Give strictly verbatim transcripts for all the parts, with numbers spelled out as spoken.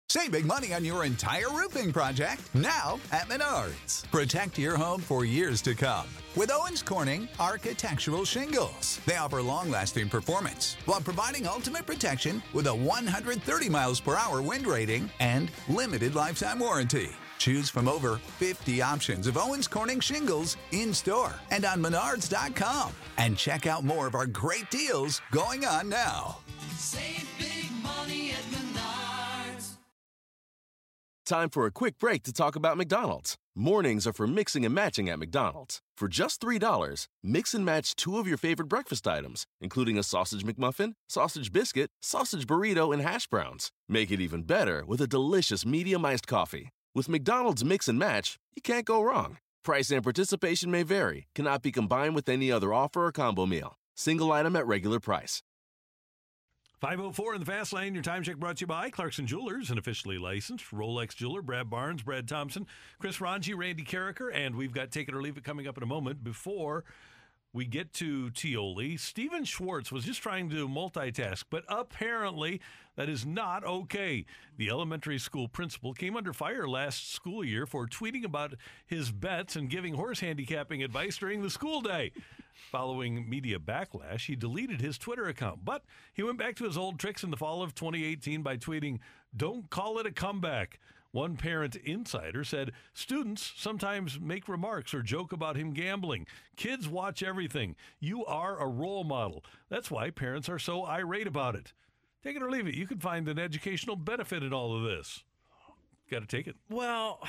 Save big money on your entire roofing project now at Menards. Protect your home for years to come with Owens Corning Architectural Shingles. They offer long-lasting performance while providing ultimate protection with a one hundred thirty miles per hour wind rating and limited lifetime warranty. Choose from over fifty options of Owens Corning shingles in-store and on menards dot com. And check out more of our great deals going on now. Save big money at Menards. Time for a quick break to talk about McDonald's. Mornings are for mixing and matching at McDonald's. For just three dollars, mix and match two of your favorite breakfast items, including a sausage McMuffin, sausage biscuit, sausage burrito, and hash browns. Make it even better with a delicious medium iced coffee. With McDonald's Mix and Match, you can't go wrong. Price and participation may vary. Cannot be combined with any other offer or combo meal. Single item at regular price. five oh four in the Fast Lane. Your time check brought to you by Clarkson Jewelers, an officially licensed Rolex jeweler. Brad Barnes, Brad Thompson, Chris Ranji, Randy Carricker, and we've got Take It or Leave It coming up in a moment. Before we get to Tioli, Steven Schwartz was just trying to multitask, but apparently that is not okay. The elementary school principal came under fire last school year for tweeting about his bets and giving horse handicapping advice during the school day. Following media backlash, he deleted his Twitter account, but he went back to his old tricks in the fall of twenty eighteen by tweeting, "Don't call it a comeback." One parent insider said students sometimes make remarks or joke about him gambling. Kids watch everything. You are a role model. That's why parents are so irate about it. Take it or leave it. You can find an educational benefit in all of this. Got to take it. Well,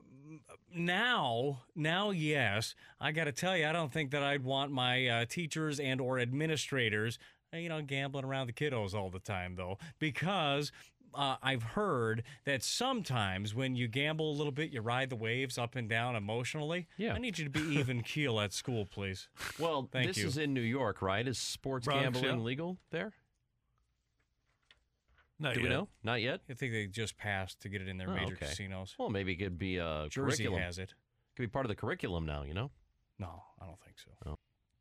now, now, yes. I got to tell you, I don't think that I'd want my uh, teachers and or administrators, you know, gambling around the kiddos all the time, though, because Uh, I've heard that sometimes when you gamble a little bit, you ride the waves up and down emotionally. Yeah. I need you to be even keel at school, please. Well, Thank this you. is in New York, right? Is sports Bronx, gambling yeah. legal there? Not Do yet. we know? Not yet? I think they just passed to get it in their Oh, major okay. casinos. Well, maybe it could be a Jersey curriculum. has it. Could be part of the curriculum now, you know? No, I don't think so. Oh.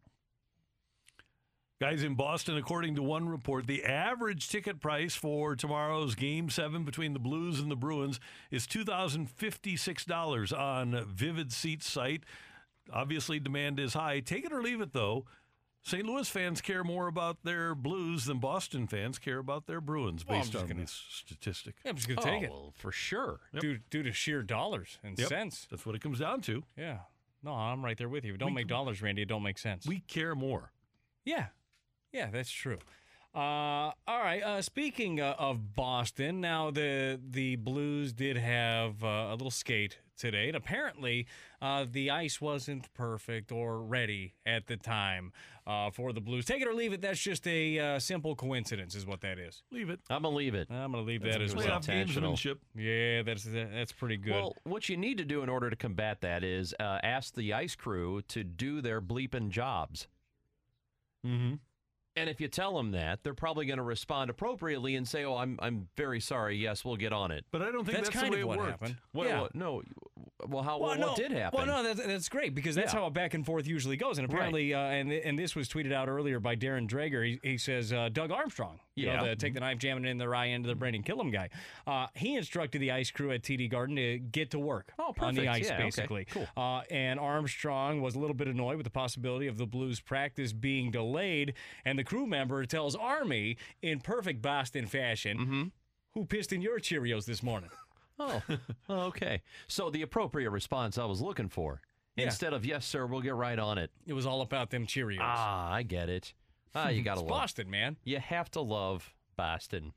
Guys, in Boston, according to one report, the average ticket price for tomorrow's Game seven between the Blues and the Bruins is two thousand fifty-six dollars on Vivid Seats site. Obviously, demand is high. Take it or leave it, though. Saint Louis fans care more about their Blues than Boston fans care about their Bruins, Well, I'm based just on gonna- this statistic. Yeah, I'm just going to Oh, take it. well, for sure. Yep. Due, due to sheer dollars and Yep. cents. That's what it comes down to. Yeah. No, I'm right there with you. If it don't We- make dollars, Randy, it don't make sense. We care more. Yeah. Yeah, that's true. Uh, all right. Uh, speaking uh, of Boston, now the the Blues did have uh, a little skate today, and apparently uh, the ice wasn't perfect or ready at the time uh, for the Blues. Take it or leave it. That's just a uh, simple coincidence, is what that is. Leave it. I'm going to leave it. I'm going to leave that as well. Playoff intentional. gamesmanship. Yeah, that's that's pretty good. Well, what you need to do in order to combat that is uh, ask the ice crew to do their bleeping jobs. Mm-hmm. And if you tell them that, they're probably going to respond appropriately and say, "Oh, I'm I'm very sorry. Yes, we'll get on it." But I don't think That's that's, kind the way of it what worked. happened. Well, Yeah. uh, no. Well, how Well, well, no, what did happen? Well, no, that's, that's great because that's Yeah. how a back and forth usually goes. And apparently, uh, and and this was tweeted out earlier by Darren Drager. He, he says uh, Doug Armstrong, you Yeah. know, the take the knife, jamming it in their eye into the brain and kill him guy. Uh, he instructed the ice crew at T D Garden to get to work Oh, on the perfect. ice, Yeah, okay. basically. Cool. Uh, and Armstrong was a little bit annoyed with the possibility of the Blues practice being delayed. And the crew member tells Army in perfect Boston fashion, Mm-hmm. "Who pissed in your Cheerios this morning?" Oh, okay. So the appropriate response I was looking for. Yeah. Instead of, "Yes, sir, we'll get right on it." It was all about them Cheerios. Ah, I get it. Ah, you got to it's love. Boston, man. You have to love Boston.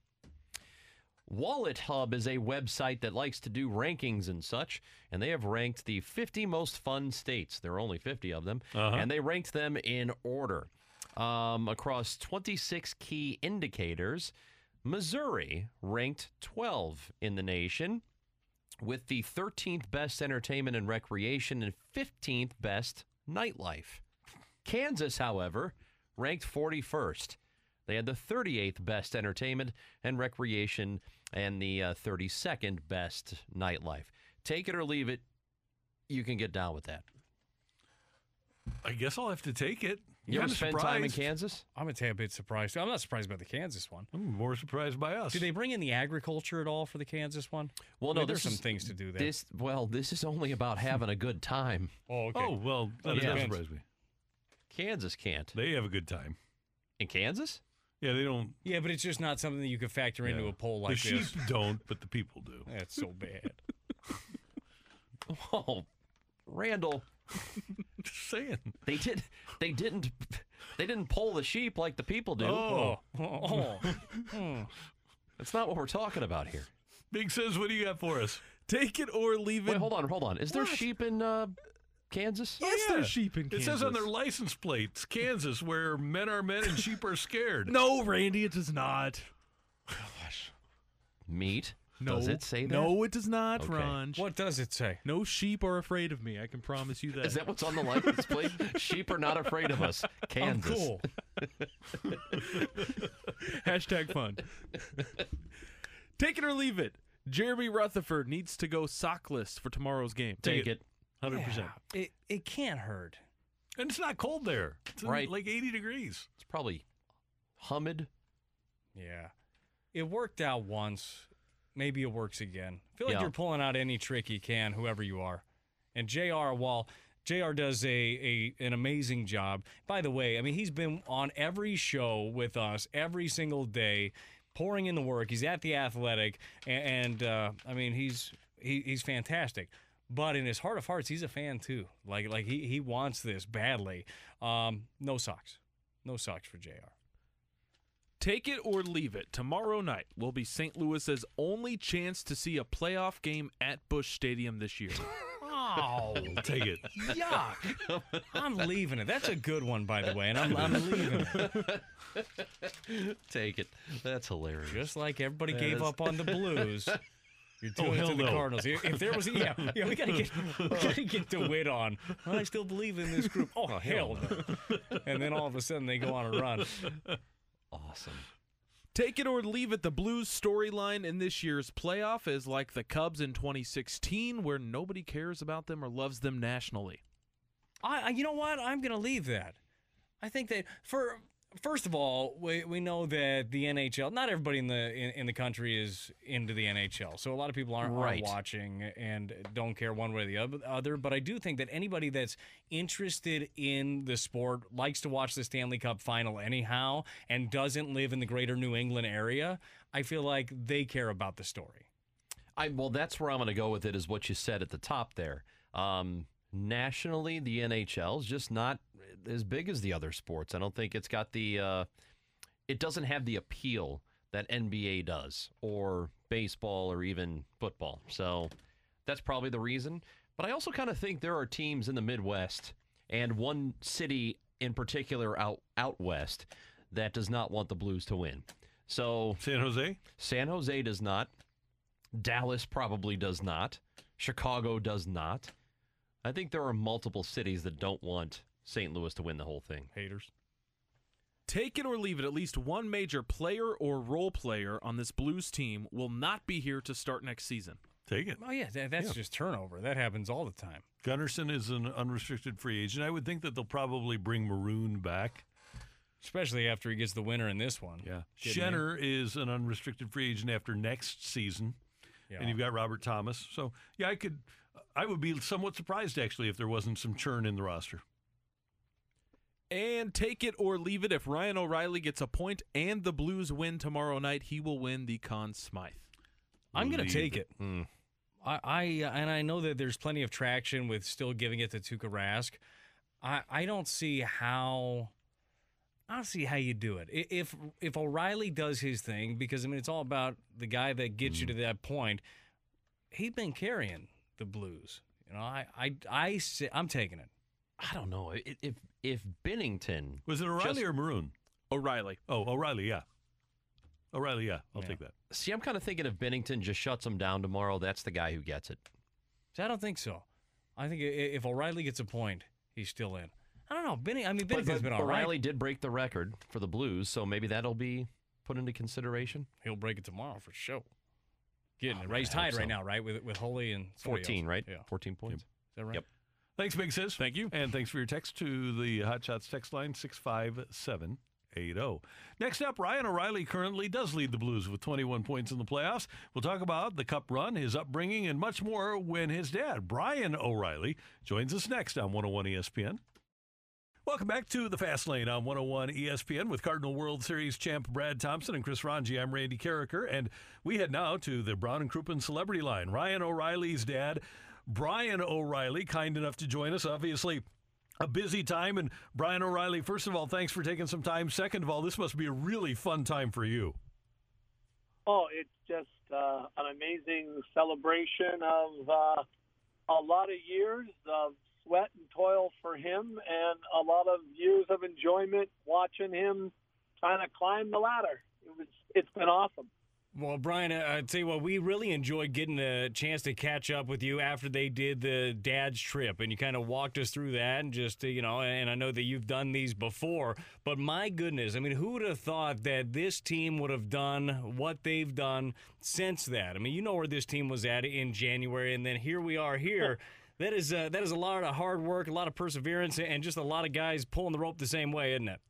Wallet Hub is a website that likes to do rankings and such, and they have ranked the fifty most fun states. There are only fifty of them, Uh-huh. and they ranked them in order. Um, across twenty-six key indicators, Missouri ranked twelve in the nation, with the thirteenth best entertainment and recreation and fifteenth best nightlife. Kansas, however, ranked forty-first. They had the thirty-eighth best entertainment and recreation and the uh, thirty-second best nightlife. Take it or leave it. You can get down with that. I guess I'll have to take it. You ever kinda spend time in surprised. Kansas? I'm a tad bit surprised. I'm not surprised about the Kansas one. I'm more surprised by us. Did they bring in the agriculture at all for the Kansas one? Well, I no, mean, there's this some is- things to do there. This well, this is only about having a good time. oh, okay. Oh, well, that Yeah. doesn't surprise me. Kansas can't. They have a good time. In Kansas? Yeah, they don't. Yeah, but it's just not something that you could factor into yeah. a poll the like sheep this. don't, but the people do. That's so bad. Oh, Randall, Just saying. they did. They didn't. They didn't poll the sheep like the people do. Oh. Oh, That's not what we're talking about here. Big says, what do you got for us? Take it or leave it. Wait, hold on, hold on. Is there sheep in uh, Kansas? Yes, Yeah. there's sheep in It Kansas. says on their license plates, Kansas, where men are men and sheep are scared. No, Randy, it does not. Meat? No, Does it say that? No, it does not, Okay. Ron. what does it say? No sheep are afraid of me. I can promise you that. Is that what's on the license plate? Sheep are not afraid of us. Kansas. I'm cool. Hashtag fun. Take it or leave it. Jeremy Rutherford needs to go sockless for tomorrow's game. Take it. one hundred percent. Yeah, it it can't hurt. And it's not cold there. It's in Right. like eighty degrees. It's probably humid. Yeah, it worked out once. Maybe it works again. I feel like Yeah. you're pulling out any trick you can, whoever you are. And J R, while J R does a, a an amazing job. By the way, I mean he's been on every show with us every single day, pouring in the work. He's at the Athletic, and, and uh, I mean he's he, he's fantastic. But in his heart of hearts, he's a fan too. Like like he he wants this badly. Um, no socks, no socks for J R. Take it or leave it. Tomorrow night will be Saint Louis's only chance to see a playoff game at Busch Stadium this year. Oh, I'll take it. yuck! I'm leaving it. That's a good one, by the way, and I'm I'm leaving it. Take it. That's hilarious. Just like everybody That gave is- up on the Blues. You're Oh, doing it hell to the no. Cardinals. If if there was, yeah, yeah, we gotta get, we gotta get DeWitt on. I still believe in this group. Oh hell no! And then all of a sudden they go on a run. Awesome. Take it or leave it. The Blues storyline in this year's playoff is like the Cubs in twenty sixteen, where nobody cares about them or loves them nationally. I, I you know what? I'm gonna leave that. I think that for first of all, we we know that the N H L. Not everybody in the in, in the country is into the N H L, so a lot of people aren't, aren't Right. watching and don't care one way or the oth- other. But I do think that anybody that's interested in the sport likes to watch the Stanley Cup final anyhow, and doesn't live in the greater New England area. I feel like they care about the story. I well, that's where I'm going to go with it. Is what you said at the top there. Um, nationally, the N H L is just not as big as the other sports. I don't think it's got the. Uh, it doesn't have the appeal that N B A does, or baseball, or even football. So that's probably the reason. But I also kind of think there are teams in the Midwest and one city in particular out out west that does not want the Blues to win. So San Jose? San Jose does not. Dallas probably does not. Chicago does not. I think there are multiple cities that don't want Saint Louis to win the whole thing. Haters. Take it or leave it. At least one major player or role player on this Blues team will not be here to start next season. Take it. Oh yeah, that, that's Yeah. just turnover. That happens all the time. Gunnarsson is an unrestricted free agent. I would think that they'll probably bring Maroon back. Especially after he gets the winner in this one. Yeah. Kidding me? Schenner is an unrestricted free agent after next season. Yeah. And you've got Robert Thomas. So, yeah, I could, I would be somewhat surprised, actually, if there wasn't some churn in the roster. And take it or leave it. If Ryan O'Reilly gets a point and the Blues win tomorrow night, he will win the Conn Smythe. I'm going to Leave take it. it. I, I and I know that there's plenty of traction with still giving it to Tuukka Rask. I, I don't see how I don't see how you do it. I- If if O'Reilly does his thing, because I mean it's all about the guy that gets you to that point. He's been carrying the Blues. You know, I I I say, I'm taking it. I don't know. I- If if Bennington Was it O'Reilly Just- or Maroon? O'Reilly. Oh, O'Reilly, yeah. O'Reilly, yeah. I'll Yeah. take that. See, I'm kind of thinking if Bennington just shuts him down tomorrow, that's the guy who gets it. So I don't think so. I think i- if O'Reilly gets a point, he's still in. I don't know. Benny, I mean, But, Bennington's but been all right. O'Reilly did break the record for the Blues, so maybe that'll be put into consideration. He'll break it tomorrow for sure. Getting Oh, it right. He's I hope tied right so. now, right? With with Holy and somebody fourteen, else. right? Yeah. fourteen points. Is that right? Yep. Thanks, Big Sis. Thank you. And thanks for your text to the Hot Shots text line, six five seven eight zero. Next up, Ryan O'Reilly currently does lead the Blues with twenty-one points in the playoffs. We'll talk about the Cup run, his upbringing, and much more when his dad, Brian O'Reilly, joins us next on one oh one E S P N. Welcome back to the Fast Lane on one oh one E S P N with Cardinal World Series champ Brad Thompson and Chris Ranji. I'm Randy Carricker, and we head now to the Brown and Crouppen Celebrity Line. Ryan O'Reilly's dad, Brian O'Reilly, kind enough to join us. Obviously, a busy time. And Brian O'Reilly, first of all, thanks for taking some time. Second of all, this must be a really fun time for you. Oh, it's just uh, an amazing celebration of uh, a lot of years of sweat and toil for him and a lot of years of enjoyment watching him trying to climb the ladder. It was, it's been awesome. Well, Brian, uh, I tell you what, we really enjoyed getting a chance to catch up with you after they did the dad's trip, and you kind of walked us through that, and just, uh, you know, and I know that you've done these before, but my goodness, I mean, who would have thought that this team would have done what they've done since that? I mean, you know where this team was at in January, and then here we are here. That is, uh, that is a lot of hard work, a lot of perseverance, and just a lot of guys pulling the rope the same way, isn't it?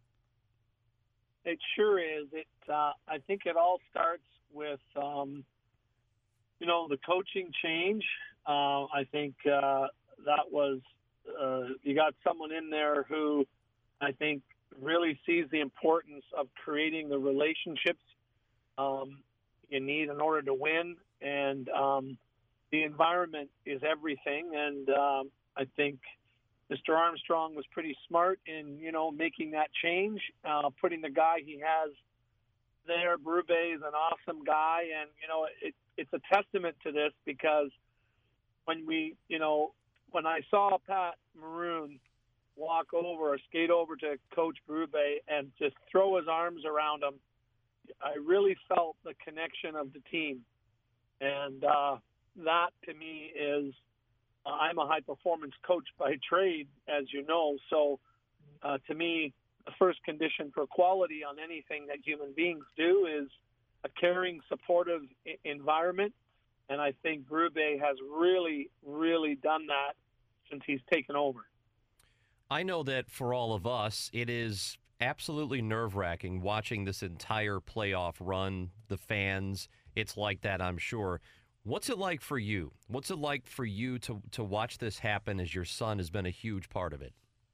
It sure is. It. Uh, I think it all starts with, um, you know, the coaching change. Uh, I think uh, that was, uh, you got someone in there who I think really sees the importance of creating the relationships um, you need in order to win. And um, the environment is everything. And um, I think Mister Armstrong was pretty smart in, you know, making that change, uh, putting the guy he has there. Berube is an awesome guy, and, you know, it, it's a testament to this because when we, you know, when I saw Pat Maroon walk over or skate over to Coach Berube and just throw his arms around him, I really felt the connection of the team. And uh, that, to me, is uh, I'm a high-performance coach by trade, as you know, so uh, to me, the first condition for quality on anything that human beings do is a caring, supportive I- environment. And I think Berube has really, really done that since he's taken over. I know that for all of us, it is absolutely nerve-wracking watching this entire playoff run, the fans. It's like that, I'm sure. What's it like for you? What's it like for you to, to watch this happen as your son has been a huge part of it?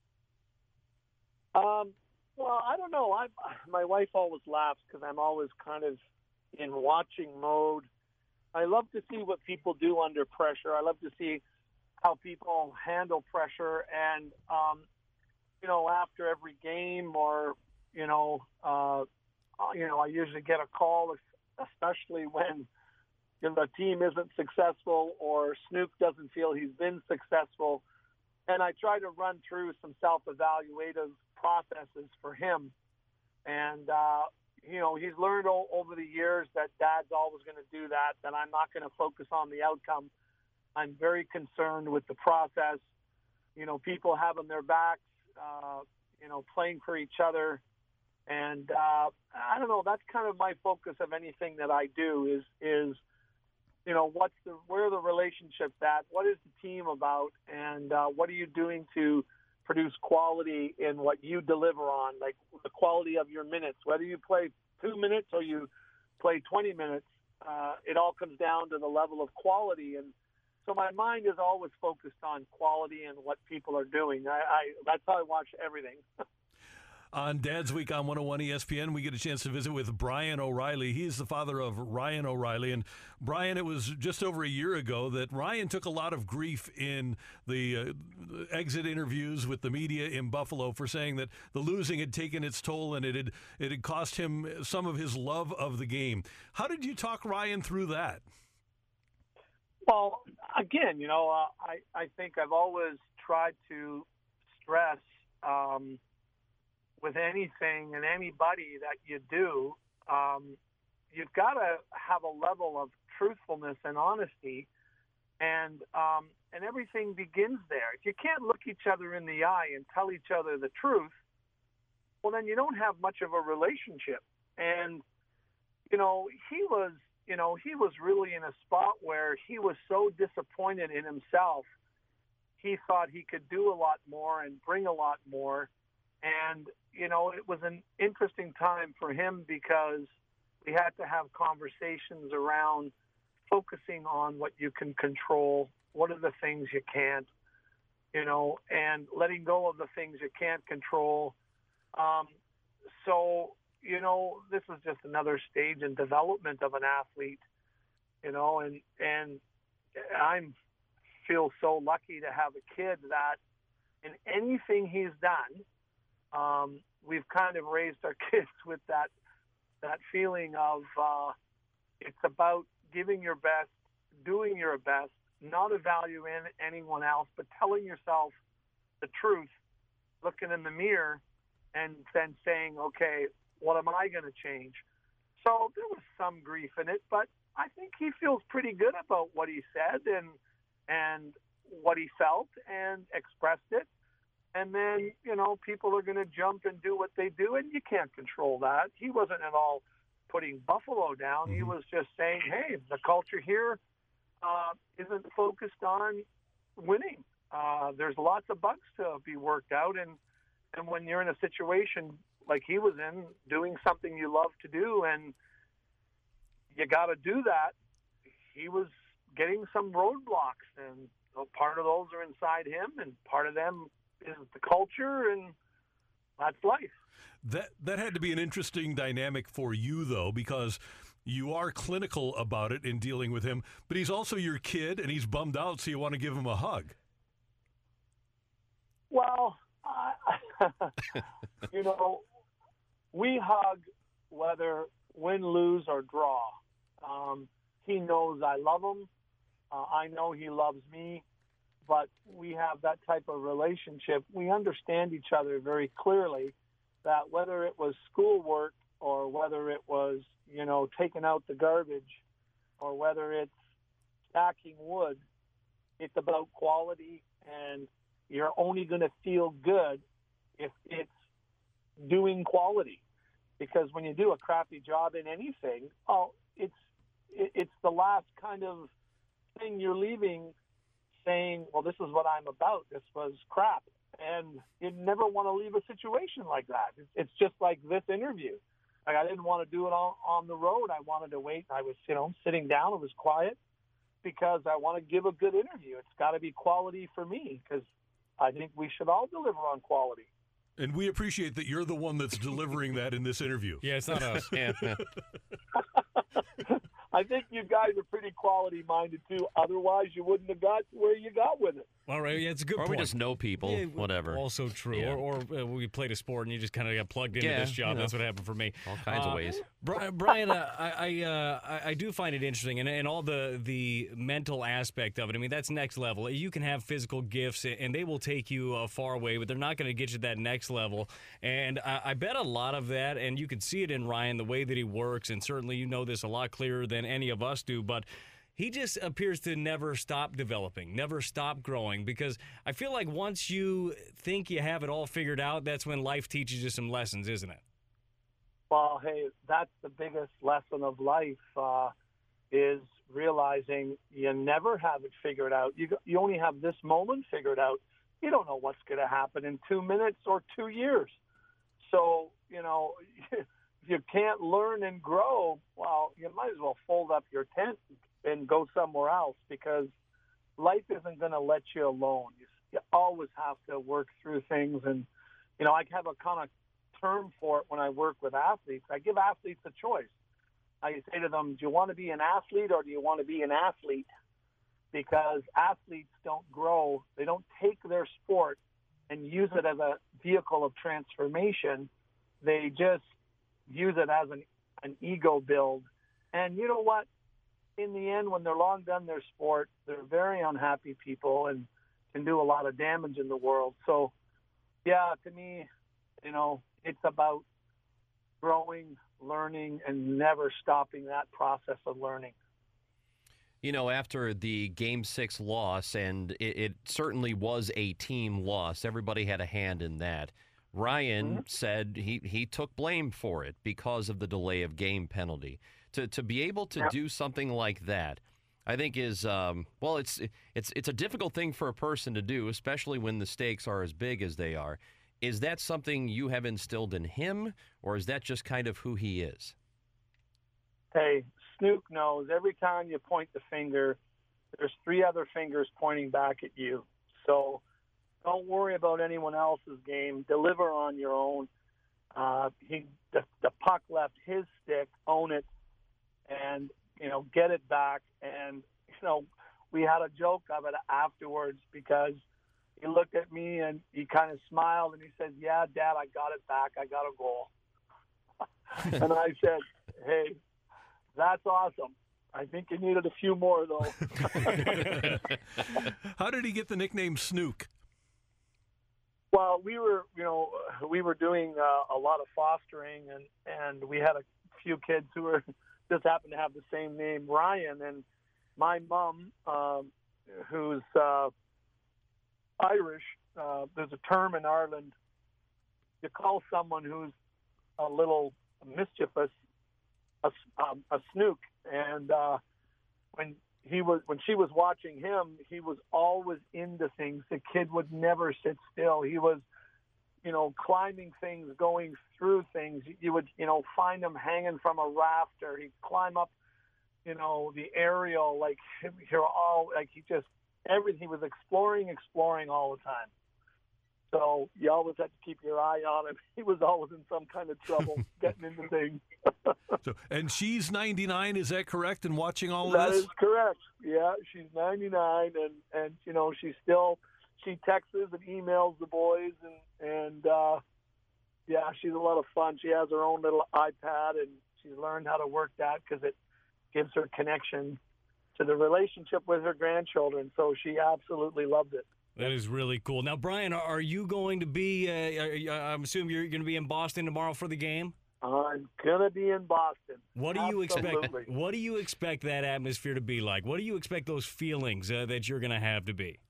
Um, well, I don't know. I, my wife always laughs because I'm always kind of in watching mode. I love to see what people do under pressure. I love to see how people handle pressure. And, um, you know, after every game or, you know, uh, you know, I usually get a call, especially when you know, the team isn't successful or Snoop doesn't feel he's been successful. And I try to run through some self-evaluative processes for him. And, uh, you know, he's learned o- over the years that Dad's always going to do that, that I'm not going to focus on the outcome. I'm very concerned with the process, you know, people having their backs, uh, you know, playing for each other. And uh, I don't know, that's kind of my focus of anything that I do is, is you know, what's the, where are the relationships at? What is the team about? And uh, what are you doing to produce quality in what you deliver on, like the quality of your minutes, whether you play two minutes or you play twenty minutes, uh, it all comes down to the level of quality. And so my mind is always focused on quality and what people are doing. I, I that's how I watch everything. On Dad's Week on one oh one E S P N, we get a chance to visit with Brian O'Reilly. He's the father of Ryan O'Reilly. And Brian, it was just over a year ago that Ryan took a lot of grief in the uh, exit interviews with the media in Buffalo for saying that the losing had taken its toll and it had, it had cost him some of his love of the game. How did you talk Ryan through that? Well, again, you know, uh, I, I think I've always tried to stress um, with anything and anybody that you do, um, you've got to have a level of truthfulness and honesty, and um, and everything begins there. If you can't look each other in the eye and tell each other the truth, well, then you don't have much of a relationship. And, you know, he was, you know, he was really in a spot where he was so disappointed in himself. he thought he could do a lot more and bring a lot more. And, you know, it was an interesting time for him because we had to have conversations around focusing on what you can control, what are the things you can't, you know, and letting go of the things you can't control. Um, so, you know, this is just another stage in development of an athlete, you know, and, and I'm feel so lucky to have a kid that in anything he's done, um, we've kind of raised our kids with that, that feeling of uh, it's about giving your best, doing your best, not evaluating anyone else, but telling yourself the truth, looking in the mirror, and then saying, okay, what am I going to change? So there was some grief in it, but I think he feels pretty good about what he said and and what he felt and expressed it. And then, you know, people are going to jump and do what they do, and you can't control that. He wasn't at all putting Buffalo down. Mm-hmm. He was just saying, hey, the culture here uh, isn't focused on winning. Uh, there's lots of bugs to be worked out, and and when you're in a situation like he was in, doing something you love to do, and you got to do that, he was getting some roadblocks, and you know, part of those are inside him, and part of them is the culture, and that's life. That that had to be an interesting dynamic for you, though, because you are clinical about it in dealing with him, but he's also your kid, and he's bummed out, so you want to give him a hug. Well, uh, you know, we hug whether win, lose, or draw. Um, he knows I love him. Uh, I know he loves me, but we have that type of relationship. We understand each other very clearly, that whether it was schoolwork or whether it was, you know, taking out the garbage or whether it's stacking wood, it's about quality, and you're only going to feel good if it's doing quality. Because when you do a crappy job in anything, oh, it's it's the last kind of thing you're leaving saying, well, this is what I'm about. This was crap. And you never want to leave a situation like that. It's just like this interview. Like, I didn't want to do it on, on the road. I wanted to wait. I was, you know, sitting down. It was quiet because I want to give a good interview. It's got to be quality for me because I think we should all deliver on quality. And we appreciate that you're the one that's delivering that in this interview. Yeah, it's not us. Yeah. I think you guys are pretty quality-minded, too. Otherwise, you wouldn't have got where you got with it. All right, yeah, it's a good or point. we just know people, yeah, whatever. Also true. Yeah. Or, or uh, we played a sport and you just kind of got plugged into yeah, this job. You know, That's what happened for me. All kinds uh, of ways. Brian, Brian uh, I I, uh, I I do find it interesting, and, and all the, the mental aspect of it. I mean, that's next level. You can have physical gifts, and they will take you uh, far away, but they're not going to get you to that next level. And I, I bet a lot of that, and you can see it in Ryan, the way that he works, and certainly you know this a lot clearer than any of us do, but he just appears to never stop developing, never stop growing, because I feel like once you think you have it all figured out, that's when life teaches you some lessons, isn't it? Well, hey, that's the biggest lesson of life, uh, is realizing you never have it figured out. You, you only have this moment figured out. You don't know what's going to happen in two minutes or two years. So, you know, if you can't learn and grow, well, you might as well fold up your tent and go somewhere else, because life isn't going to let you alone. You, you always have to work through things. And, you know, I have a kind of term for it when I work with athletes. I give athletes a choice. I say to them, do you want to be an athlete or do you want to be an athlete? Because athletes don't grow. They don't take their sport and use it as a vehicle of transformation. They just use it as an, an ego build. And you know what? In the end, when they're long done their sport, they're very unhappy people and can do a lot of damage in the world. So, yeah, to me, you know, it's about growing, learning, and never stopping that process of learning. You know, after the Game six loss, and it, it certainly was a team loss, everybody had a hand in that. Ryan mm-hmm. said he, he took blame for it because of the delay of game penalty. To to be able to yep. do something like that, I think is um, well, it's it's it's a difficult thing for a person to do, especially when the stakes are as big as they are. Is that something you have instilled in him, or is that just kind of who he is? Hey, Snook knows every time you point the finger, there's three other fingers pointing back at you. So don't worry about anyone else's game. Deliver on your own. Uh, he the, the puck left his stick. Own it, and you know get it back. And you know we had a joke of it afterwards because he looked at me and he kind of smiled and he said, "Yeah, Dad, I got it back. I got a goal." And I said, "Hey, that's awesome. I think you needed a few more, though." How did he get the nickname Snook? Well, we were, you know, we were doing uh, a lot of fostering, and, and we had a few kids who were just happened to have the same name, Ryan. And my mom, um, who's uh, Irish, uh, there's a term in Ireland. You call someone who's a little mischievous a, um, a snook, and uh, when he was when she was watching him, he was always into things. The kid would never sit still. He was, you know, climbing things, going through things. You would, you know, find him hanging from a rafter. He'd climb up, you know, the aerial. Like you're all like he just everything. He was exploring, exploring all the time. So you always had to keep your eye on him. He was always in some kind of trouble getting into things. So, and she's ninety-nine, is that correct? And watching all of That this? is correct. Yeah, she's ninety-nine, and, and you know, she's still, she texts and emails the boys, and, and uh, yeah, she's a lot of fun. She has her own little iPad, and she's learned how to work that because it gives her connection to the relationship with her grandchildren. So she absolutely loved it. That is really cool. Now, Brian, are you going to be, uh, I'm assuming you're going to be in Boston tomorrow for the game? I'm gonna be in Boston. What do you Absolutely. expect? What do you expect that atmosphere to be like? What do you expect those feelings uh, that you're going to have to be?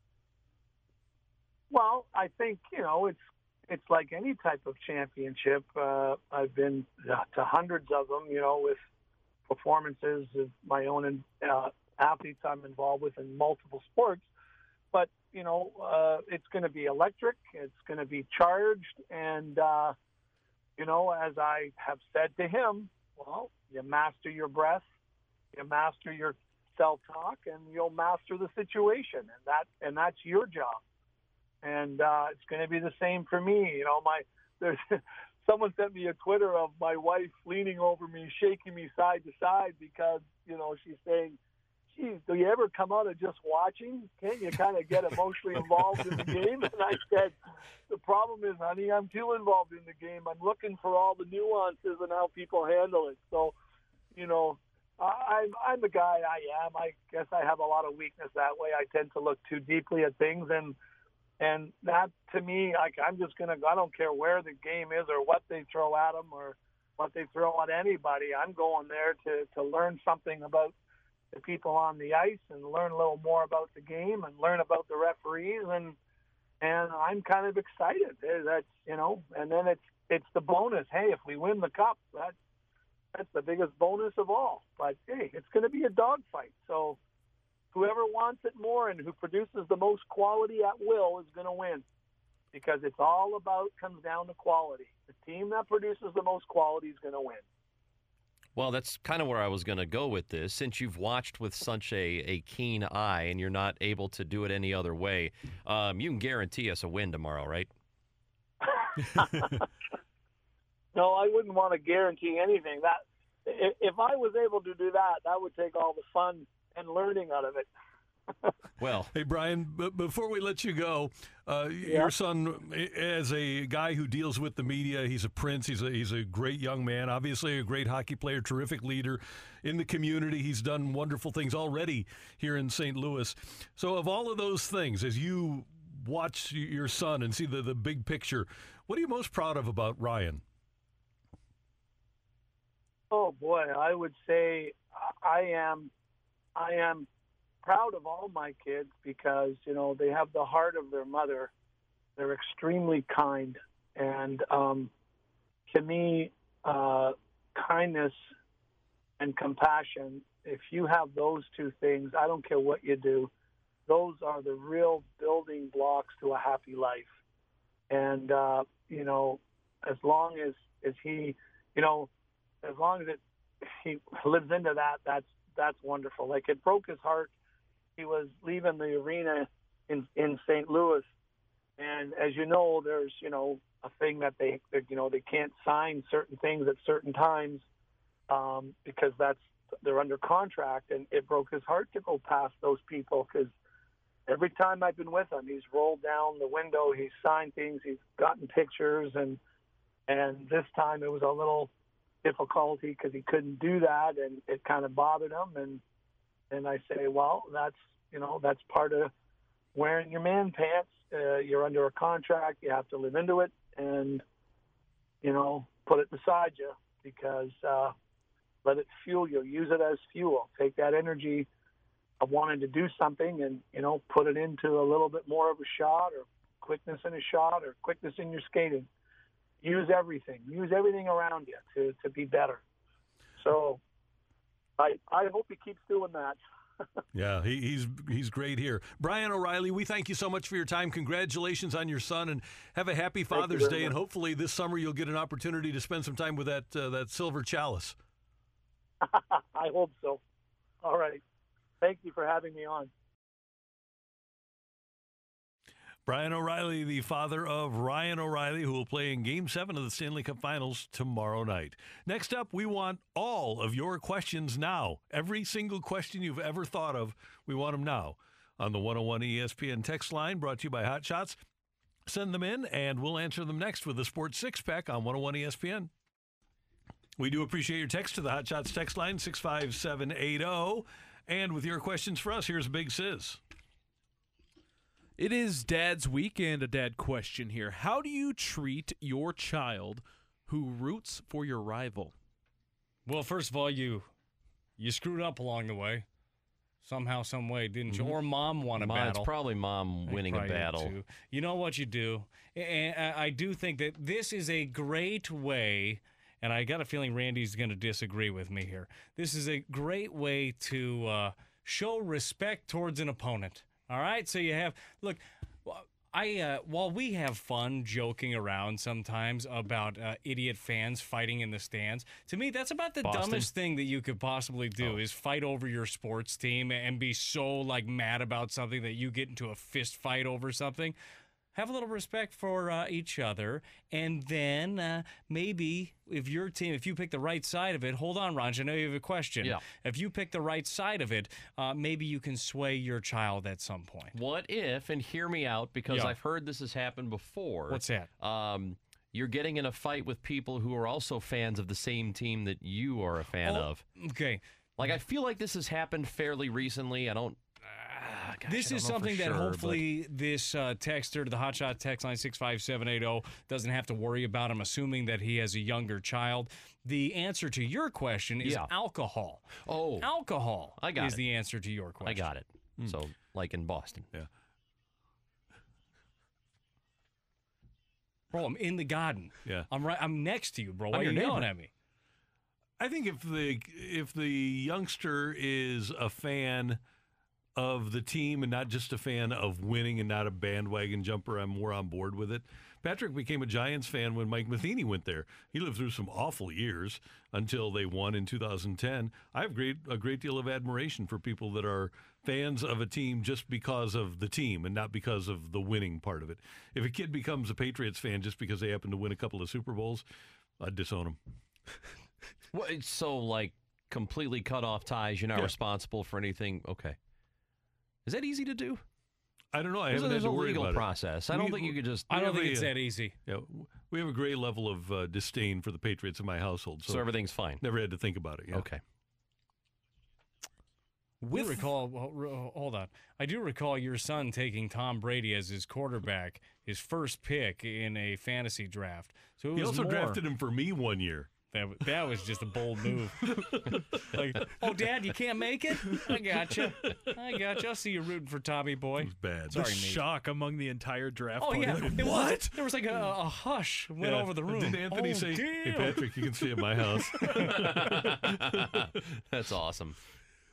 Well, I think you know it's it's like any type of championship. Uh, I've been to hundreds of them, you know, with performances of my own uh, athletes I'm involved with in multiple sports. But you know, uh, it's going to be electric. It's going to be charged, and uh, you know, as I have said to him, well, you master your breath, you master your self-talk, and you'll master the situation, and that and that's your job. And uh, it's going to be the same for me. You know, my there's someone sent me a Twitter of my wife leaning over me, shaking me side to side because you know she's saying, "Geez, do you ever come out of just watching? Can't you kind of get emotionally involved in the game?" And I said, "The problem is, honey, I'm too involved in the game. I'm looking for all the nuances and how people handle it." So, you know, I, I'm I'm the guy I am. I guess I have a lot of weakness that way. I tend to look too deeply at things, and and that to me, like I'm just gonna. I don't care where the game is or what they throw at them or what they throw at anybody. I'm going there to to learn something about the people on the ice and learn a little more about the game and learn about the referees, and and I'm kind of excited. That's you know, and then it's it's the bonus. Hey, if we win the cup, that that's the biggest bonus of all. But hey, it's going to be a dogfight. So whoever wants it more and who produces the most quality at will is going to win, because it's all about comes down to quality. The team that produces the most quality is going to win. Well, that's kind of where I was going to go with this. Since you've watched with such a, a keen eye and you're not able to do it any other way, um, you can guarantee us a win tomorrow, right? No, I wouldn't want to guarantee anything. That if, if I was able to do that, that would take all the fun and learning out of it. Well, hey, Brian, b- before we let you go, uh, Yeah. your son, as a guy who deals with the media, he's a prince. He's a, he's a great young man, obviously a great hockey player, terrific leader in the community. He's done wonderful things already here in Saint Louis. So of all of those things, as you watch your son and see the, the big picture, what are you most proud of about Ryan? Oh, boy, I would say I am I am proud of all my kids because, you know, they have the heart of their mother. They're extremely kind. And um, to me, uh, kindness and compassion if you have those two things, I don't care what you do, those are the real building blocks to a happy life. And, uh, you know, as long as, as he, you know, as long as it, he lives into that, that's, that's wonderful. Like, it broke his heart. He was leaving the arena in, in Saint Louis. And as you know, there's, you know, a thing that they, you know, they can't sign certain things at certain times um, because that's, they're under contract. And it broke his heart to go past those people, because every time I've been with him, he's rolled down the window, he's signed things, he's gotten pictures. And, and this time it was a little difficulty because he couldn't do that, and it kind of bothered him. And, and I say, well, that's, you know, that's part of wearing your man pants. Uh, you're under a contract. You have to live into it and, you know, put it beside you, because uh, let it fuel you. Use it as fuel. Take that energy of wanting to do something and, you know, put it into a little bit more of a shot, or quickness in a shot, or quickness in your skating. Use everything. Use everything around you to, to be better. So I I hope he keeps doing that. Yeah, he, he's he's great here. Brian O'Reilly, we thank you so much for your time. Congratulations on your son, and have a happy Father's Day. Much. And hopefully this summer you'll get an opportunity to spend some time with that uh, that silver chalice. I hope so. All right. Thank you for having me on. Brian O'Reilly, the father of Ryan O'Reilly, who will play in Game seven of the Stanley Cup Finals tomorrow night. Next up, we want all of your questions now. Every single question you've ever thought of, we want them now. On the one oh one E S P N text line, brought to you by Hot Shots. Send them in, and we'll answer them next with the Sports Six-Pack on one oh one E S P N. We do appreciate your text to the Hot Shots text line, six five seven eight zero. And with your questions for us, here's Big Sis. It is Dad's Week, and a dad question here. How do you treat your child who roots for your rival? Well, first of all, you you screwed up along the way. Somehow, some way, didn't you? Mm-hmm. Or mom won a Mom, battle. It's probably mom winning a battle. Too. You know what you do? And I do think that this is a great way, and I got a feeling Randy's going to disagree with me here. This is a great way to uh, show respect towards an opponent. All right, so you have, look, I uh, while we have fun joking around sometimes about uh, idiot fans fighting in the stands, to me that's about the Boston. dumbest thing that you could possibly do, oh. is fight over your sports team and be so like mad about something that you get into a fist fight over something. Have a little respect for uh, each other, and then uh, maybe if your team, if you pick the right side of it, hold on, Ron, I know you have a question. Yeah. If you pick the right side of it, uh, maybe you can sway your child at some point. What if, and hear me out, because Yeah. I've heard this has happened before. What's that? Um, you're getting in a fight with people who are also fans of the same team that you are a fan Oh, of. Okay. Like, I feel like this has happened fairly recently. I don't... Ah, gosh, This I don't is know for something that sure, hopefully this uh, texter to the Hotshot text line six five seven eight zero doesn't have to worry about. I'm assuming that he has a younger child. The answer to your question is Yeah. alcohol. Oh. Alcohol I got is it. the answer to your but I question. got it. So, like in Boston. Yeah. Bro, I'm in the garden. Yeah. I'm right. I'm next to you, bro. Why I'm are you your yelling neighbor. at me? I think if the if the youngster is a fan of the team and not just a fan of winning and not a bandwagon jumper, I'm more on board with it. Patrick became a Giants fan when Mike Matheny went there. He lived through some awful years until they won in two thousand ten. I have great a great deal of admiration for people that are fans of a team just because of the team and not because of the winning part of it. If a kid becomes a Patriots fan just because they happen to win a couple of Super Bowls, I'd disown him. What, so, like, completely cut off ties, you're not Yeah. responsible for anything? Okay. Is that easy to do? I don't know. I There's a, haven't had there's to a worry legal about process. it. I don't We- think you could just... I We don't have think a, it's uh, that easy. Yeah, we have a great level of uh, disdain for the Patriots in my household, so, So everything's fine. never had to think about it. Yeah. Okay. I do recall, well, hold on. I do recall your son taking Tom Brady as his quarterback, his first pick in a fantasy draft. So it He was also more, drafted him for me one year. That, wa- that was just a bold move. Like, oh, Dad, you can't make it? I gotcha. I gotcha. I'll see you rooting for Tommy Boy. It was bad. The Sorry, Nate. shock among the entire draft Oh, party. yeah. Like, It was- what? there was like a, a hush went Yeah. over the room. Didn't Anthony oh, say, damn. "Hey Patrick, you can stay at my house"? That's awesome.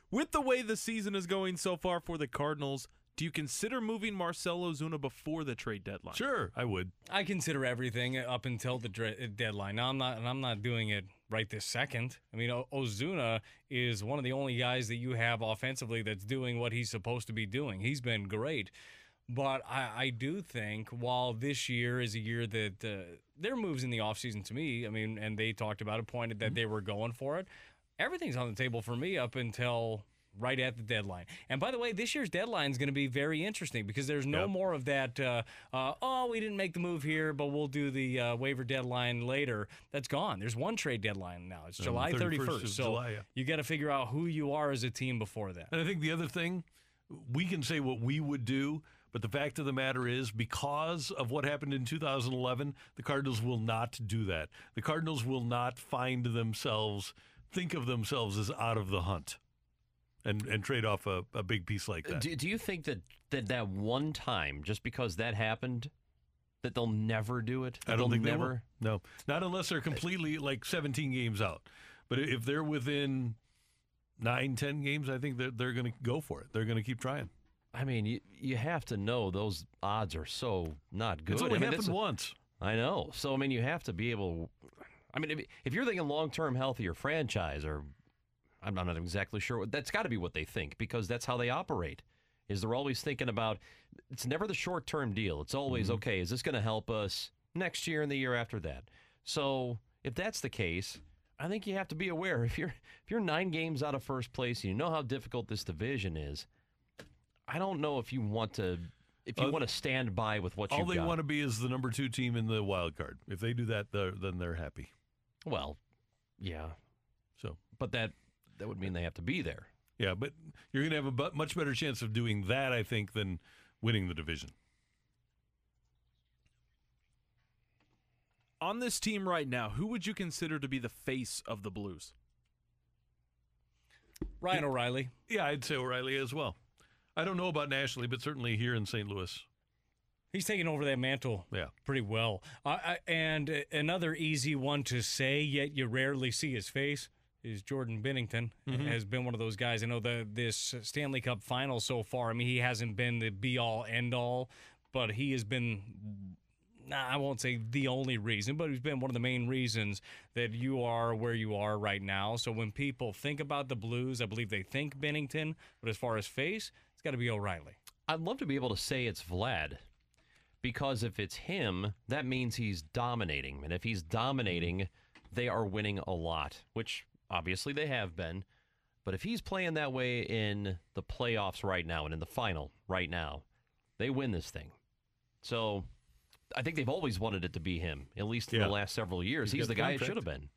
With the way the season is going so far for the Cardinals, do you consider moving Marcell Ozuna before the trade deadline? Sure, I would. I consider everything up until the dre- deadline. Now I'm not, and I'm not doing it right this second. I mean, o- Ozuna is one of the only guys that you have offensively that's doing what he's supposed to be doing. He's been great, but I, I do think while this year is a year that uh, their moves in the offseason to me, I mean, and they talked about it, pointed that they were going for it. Everything's on the table for me up until right at the deadline. And by the way, this year's deadline is going to be very interesting because there's no Yep. more of that, uh, uh, oh, we didn't make the move here, but we'll do the uh, waiver deadline later. That's gone. There's one trade deadline now. It's Um, July thirty-first thirty-first. of So July, yeah. you got to figure out who you are as a team before that. And I think the other thing, we can say what we would do, but the fact of the matter is, because of what happened in two thousand eleven, the Cardinals will not do that. The Cardinals will not find themselves, think of themselves as out of the hunt and, and trade off a, a big piece like that. Do, do you think that, that that one time, just because that happened, that they'll never do it? That I don't they'll think never. they will. No, not unless they're completely like seventeen games out. But if they're within nine, ten games, I think they're, they're going to go for it. They're going to keep trying. I mean, you you have to know those odds are so not good. It's only I mean, happened that's a- once. I know. So I mean, you have to be able. I mean, if, if you're thinking long-term health of your franchise, or I'm not exactly sure. What, that's got to be what they think because that's how they operate. Is they're always thinking about. It's never the short-term deal. It's always Mm-hmm. okay. Is this going to help us next year and the year after that? So if that's the case, I think you have to be aware. If you're if you're nine games out of first place, and you know how difficult this division is. I don't know if you want to if you Uh, want to stand by with what All you've they got. want to be is the number two team in the wild card. If they do that, they're, then they're happy. Well, yeah, So, but that that would mean they have to be there. yeah, but you're going to have a bu- much better chance of doing that, I think, than winning the division. On this team right now, who would you consider to be the face of the Blues? Ryan O'Reilly. Yeah, I'd say O'Reilly as well. I don't know about nationally, but certainly here in Saint Louis. He's taking over that mantle Yeah. pretty well. Uh, I, and uh, another easy one to say, yet you rarely see his face, is Jordan Binnington. Has been one of those guys. I know the this Stanley Cup final so far, I mean, he hasn't been the be-all, end-all, but he has been, nah, I won't say the only reason, but he's been one of the main reasons that you are where you are right now. So when people think about the Blues, I believe they think Binnington, but as far as face, it's got to be O'Reilly. I'd love to be able to say it's Vlad, because if it's him, that means he's dominating, and if he's dominating, they are winning a lot, which obviously they have been. But if he's playing that way in the playoffs right now and in the final right now, they win this thing. So I think they've always wanted it to be him, at least in Yeah. the last several years. He's He's got the the guy it contract. should have been.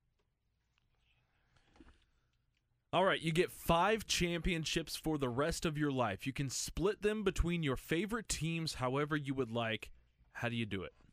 All right, you get five championships for the rest of your life. You can split them between your favorite teams however you would like. How do you do it?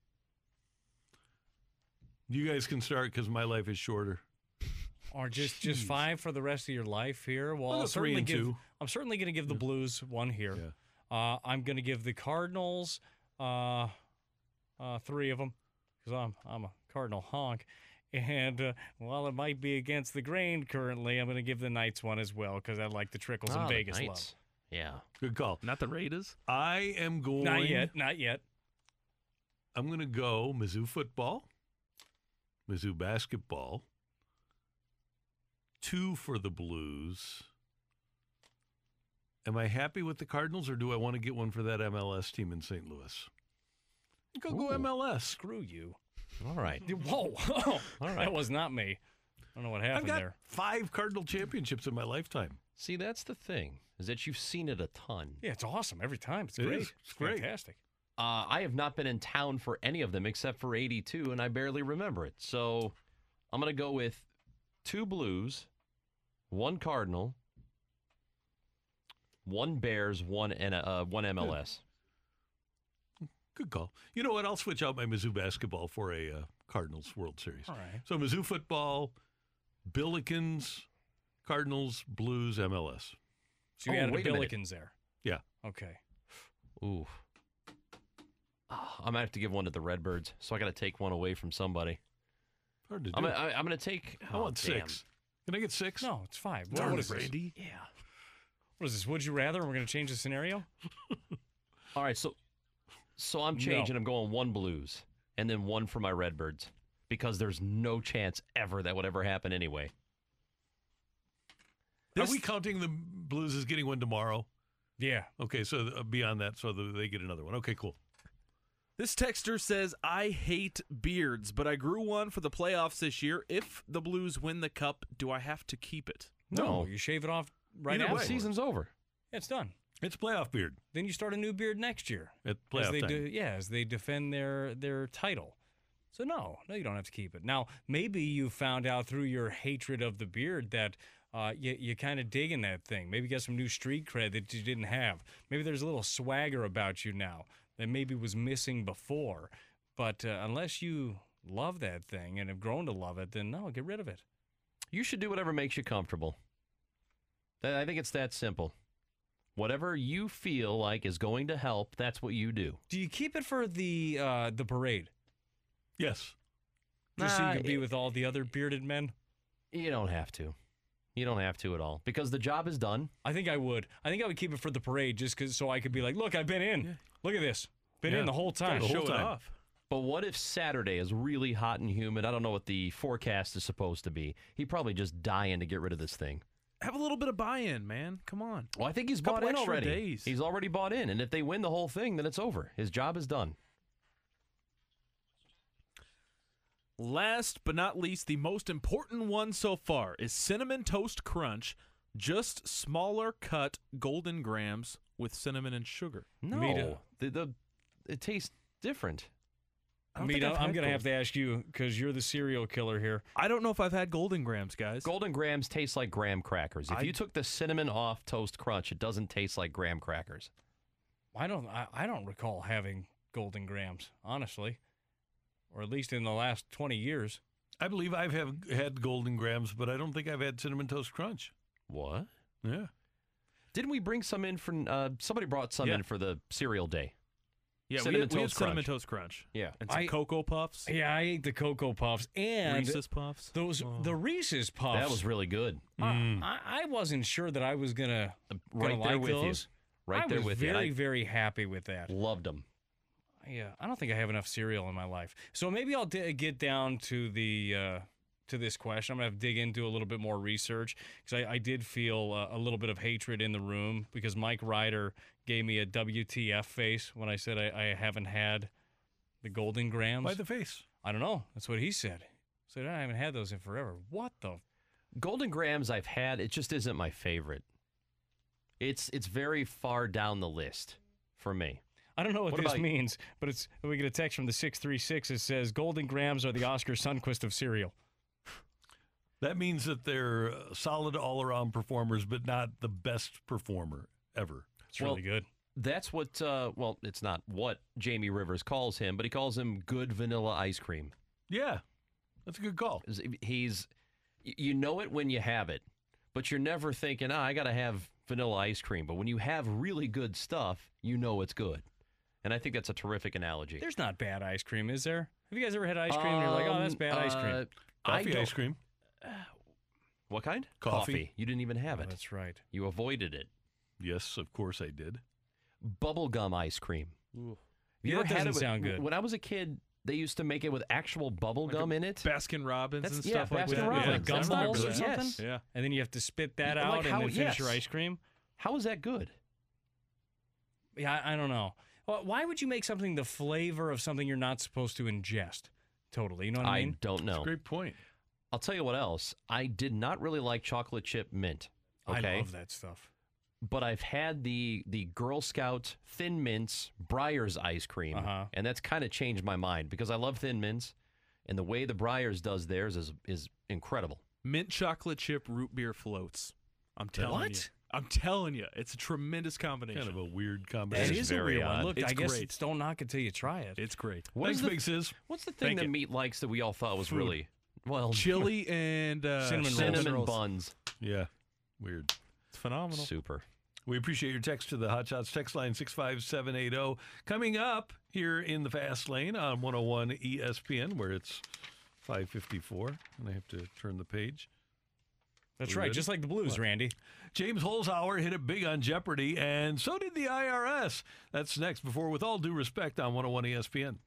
You guys can start because my life is shorter. Or just, just Jeez. five for the rest of your life here. Well, I'll go I'll three certainly and give, two. I'm certainly going to give the Blues one here. Yeah. Uh, I'm going to give the Cardinals uh, uh, three of them because I'm I'm a Cardinal honk. And uh, while it might be against the grain currently, I'm going to give the Knights one as well because I like the trickles Ah, in the Vegas love. Knights. Yeah. Good call. Not the Raiders? I am going. Not yet, not yet. I'm going to go Mizzou football, Mizzou basketball, two for the Blues. Am I happy with the Cardinals, or do I want to get one for that M L S team in Saint Louis? Go go Ooh. M L S. Screw you. All right. Whoa. All right. That was not me. I don't know what I've happened got there. five Cardinal championships in my lifetime. See, that's the thing, is that you've seen it a ton. Yeah, it's awesome every time. It's It great. is. It's great. Fantastic. Uh, I have not been in town for any of them except for eighty-two, and I barely remember it. So I'm going to go with two Blues, one Cardinal, one Bears, one N- uh, one M L S. Good call. You know what? I'll switch out my Mizzou basketball for a uh, Cardinals World Series. All right. So Mizzou football, Billikens, Cardinals, Blues, M L S. So you Oh, added wait the a minute. Billikens there. Yeah. Okay. Ooh. Ah, I'm going to have to give one to the Redbirds, so I got to take one away from somebody. Hard to do. I'm gonna, I, I'm going to take. I oh, want damn. six. Can I get six? No, it's five. What, Darn what it, is this? Randy. Yeah. What is this? Would you rather? We're going to change the scenario? All right, so so I'm No. changing. I'm going one Blues and then one for my Redbirds because there's no chance ever that would ever happen anyway. Are This- we counting the Blues as getting one tomorrow? Yeah. Okay, so uh, beyond that, so the, they get another one. Okay, cool. This texter says, I hate beards, but I grew one for the playoffs this year. If the Blues win the cup, do I have to keep it? No, No. you shave it off right Either now. way. The season's over. It's done. It's playoff beard Then you start a new beard next year. at as playoff they time. do, yeah, as they defend their their title. So no, no, you don't have to keep it. Now, maybe you found out through your hatred of the beard that uh, you you kind of digging that thing. Maybe get some new street cred that you didn't have. Maybe there's a little swagger about you now that maybe was missing before. But uh, unless you love that thing and have grown to love it, then no, get rid of it. You should do whatever makes you comfortable. That- I think it's that simple. Whatever you feel like is going to help, that's what you do. Do you keep it for the uh, the parade, Yes. just so Nah, you can be it- with all the other bearded men? You don't have to. You don't have to at all because the job is done. I think I would. I think I would keep it for the parade just 'cause so I could be like, look, I've been in. Look at this. Been Yeah. in the whole time. The whole Show it time. off. But what if Saturday is really hot and humid? I don't know what the forecast is supposed to be. He'd probably just dying to get rid of this thing. Have a little bit of buy-in, man. Come on. Well, I think he's Couple bought in extra already. days. He's already bought in, and if they win the whole thing, then it's over. His job is done. Last but not least, the most important one so far is Cinnamon Toast Crunch, just smaller cut golden grams with cinnamon and sugar. No, Mita. the, the it tastes different. I don't Meet think up. I've I'm had going to have gold- to ask you because you're the serial killer here. I don't know if I've had golden grams, guys. Golden grams taste like graham crackers. If I- you took the cinnamon off Toast Crunch, it doesn't taste like graham crackers. I don't. I, I don't recall having golden grams, honestly, or at least in the last twenty years. I believe I've have had Golden Grams, but I don't think I've had Cinnamon Toast Crunch. What? Yeah. Didn't we bring some in for? Uh, somebody brought some Yeah. in for the cereal day. Yeah, we Cinnamon had, we had Toast Cinnamon Crunch. Toast Crunch. Yeah. And some I- Cocoa Puffs, Yeah, I ate the Cocoa Puffs and Reese's Puffs. those Oh. the Reese's Puffs. That was really good. I, I, I wasn't sure that I was gonna, gonna Right there like with those. you. Right I there was with very, you. very happy with that. I loved them. Yeah, I don't think I have enough cereal in my life. So maybe I'll d- get down to the uh, to this question. I'm gonna have to dig into a little bit more research because I, I did feel uh, a little bit of hatred in the room because Mike Ryder gave me a W T F face when I said I, I haven't had the Golden Grams. By the face. I don't know. That's what he said. He said I haven't had those in forever. What the? Golden grams I've had. It just isn't my favorite. It's it's very far down the list for me. I don't know what, What this about- means, but it's we get a text from the six three six. It says Golden Grams are the Oscar Sundquist of cereal. That means that they're uh, solid all-around performers, but not the best performer ever. It's Well, really good. That's what. Uh, well, it's not what Jamie Rivers calls him, but he calls him good vanilla ice cream. Yeah, that's a good call. He's, you know it when you have it, but you're never thinking, ah, I got to have vanilla ice cream. But when you have really good stuff, you know it's good. And I think that's a terrific analogy. There's not bad ice cream, is there? Have you guys ever had ice cream and you're like, oh, that's Um, bad ice cream? uh, I Coffee don't- ice cream. What kind? Coffee. You didn't even have Oh, it. that's right. You avoided it. Yes, of course I did. Bubblegum ice cream. Have Yeah, ever that had doesn't it with- sound good. When I was a kid, they used to make it with actual bubble Like a gum in it. Baskin Robbins That's- and yeah, stuff like Baskin that. Robbins. Yeah, Like That's gumballs not or good. something? Yes. Yeah. And then you have to spit that Yeah, out like and how- then finish your yes. ice cream? How is that good? Yeah, I, I don't know. Well, why would you make something the flavor of something you're not supposed to ingest? Totally. You know what I I mean? don't know. Great point. I'll tell you what else. I did not really like chocolate chip mint. Okay. I love that stuff. But I've had the the Girl Scout Thin Mints Breyers ice cream, Uh-huh. and that's kind of changed my mind because I love Thin Mints, and the way the Breyers does theirs is is incredible. Mint chocolate chip root beer floats. I'm telling What? you. I'm telling you. It's a tremendous combination. Kind of a weird That combination. is is a very weird one. odd. Look, It's I guess great. it's don't knock it till you try it. It's great. What Thanks, is the, Big Sis. What's the thing Thank that you. meat likes that we all thought was Food. really well Chili and uh, Cinnamon rolls. cinnamon rolls. buns? Yeah, weird. It's phenomenal. Super. We appreciate your text to the Hot Shots text line six five seven eight zero. Coming up here in the Fast Lane on one oh one E S P N, where it's five fifty-four, and I have to turn the page. That's We right, ready? just like the Blues, Randy. James Holzhauer hit it big on Jeopardy, and so did the I R S. That's next before With All Due Respect on one oh one E S P N.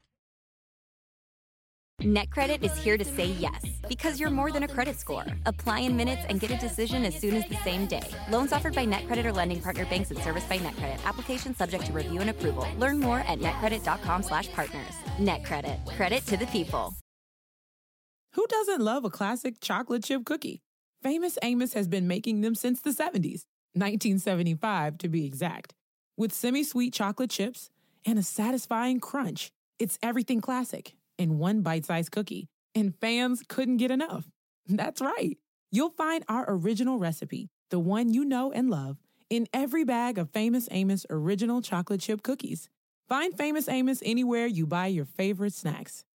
NetCredit is here to say yes, because you're more than a credit score. Apply in minutes and get a decision as soon as the same day. Loans offered by NetCredit or lending partner banks and serviced by NetCredit. Application subject to review and approval. Learn more at netcredit.com slash partners. NetCredit. Credit to the people. Who doesn't love a classic chocolate chip cookie? Famous Amos has been making them since the seventies, nineteen seventy-five to be exact. With semi-sweet chocolate chips and a satisfying crunch, it's everything classic in one bite-sized cookie, and fans couldn't get enough. That's right. You'll find our original recipe, the one you know and love, in every bag of Famous Amos original chocolate chip cookies. Find Famous Amos anywhere you buy your favorite snacks.